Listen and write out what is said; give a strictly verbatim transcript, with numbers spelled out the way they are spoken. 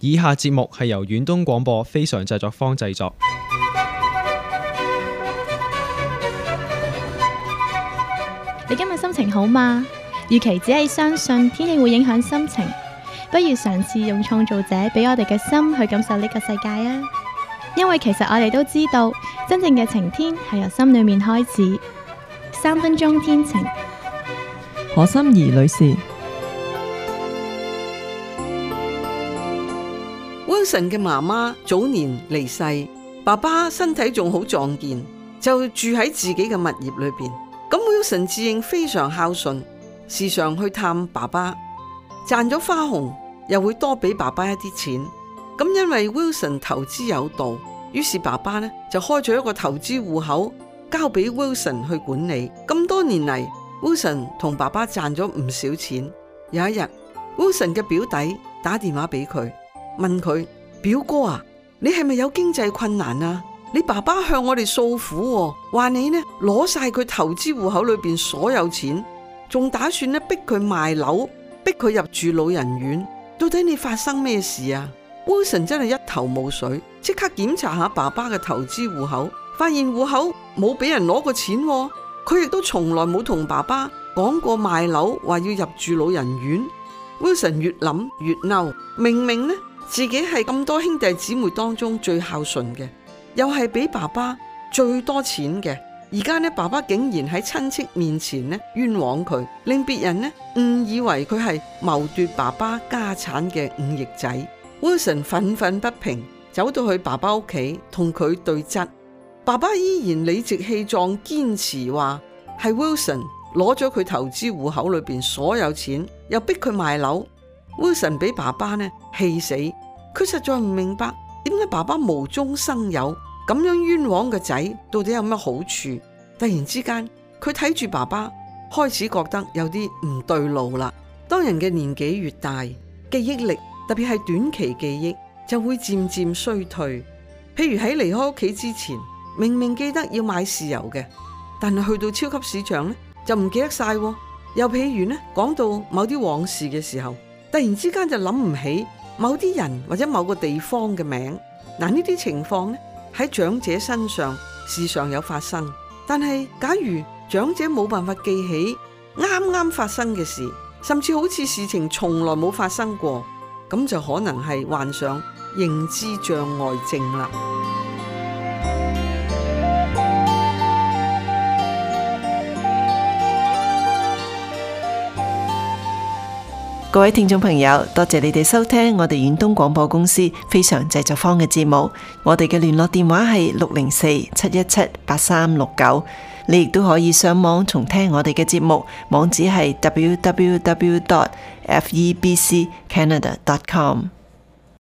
以下節目係由遠東廣播非常製作坊製作。 你今日心情好嗎？與其只係相信天氣會影響心情，不如嘗試用創造者俾我哋嘅心去感受呢個世界啊！因為其實我哋都知道，真正嘅晴天係由心裏面開始。三分鐘天晴， 何心怡女士。 Wilson 嘅媽媽早年離世，爸爸身體仲好壯健，就住喺自己嘅物業裏邊。咁 Wilson 自認非常孝順，時常去探爸爸，賺咗花紅又會多俾爸爸一啲錢。咁因為 Wilson 投資有道，於是爸爸呢就開咗一個投資戶口，交俾 Wilson 去管理。咁多年嚟 Wilson 同爸爸賺咗唔少錢。有一日 Wilson 嘅表弟打電話俾佢，問佢：表哥啊，你係咪有經濟困難啊？你爸爸向我哋訴苦，話你呢攞晒佢投資戶口裏邊所有錢，仲打算呢逼佢賣樓，逼佢入住老人院。到底你發生咩事啊？ Wilson 真係一頭霧水，即刻檢查下爸爸嘅投資戶口，發現戶口冇俾人攞過錢，佢亦都從來冇同爸爸講過賣樓，話要入住老人院。 Wilson 越諗越嬲，明明呢自己係咁多兄弟姊妹當中最孝順嘅，又係俾爸爸最多錢嘅，而家呢爸爸竟然喺親戚面前呢冤枉佢，令別人呢誤以為佢係謀奪爸爸家產嘅忤逆仔。 Wilson 憤憤不平，走到去爸爸屋企同佢對質。爸爸依然理直氣壯堅持話係 Wilson 攞咗佢投資戶口裏邊所有錢，又逼佢賣樓。 Wilson 俾爸爸呢氣死，佢實在唔明白點解爸爸無中生有，咁樣冤枉個仔到底有咩好處。突然之間佢睇住爸爸，開始覺得有啲唔對路啦。當人嘅年紀越大，記憶力特別係短期記憶就會漸漸衰退。譬如喺離開屋企之前，明明記得要買豉油嘅，但係去到超級市場呢就唔記得晒。又譬如呢講到某啲往事嘅時候，突然之間就諗唔起某啲人或者某個地方嘅名。嗱，呢啲情況呢喺長者身上時常有發生，但係假如長者冇辦法記起啱啱發生嘅事，甚至好似事情從來冇發生過，咁就可能係患上認知障礙症啦。 各位聽眾朋友，多謝你哋收聽我哋遠東廣播公司非常製作坊嘅節目。我哋嘅聯絡電話係六零四七一七八三六九。你亦都可以上網重聽我哋嘅節目，網址係 double-u double-u double-u dot f e b c canada dot com。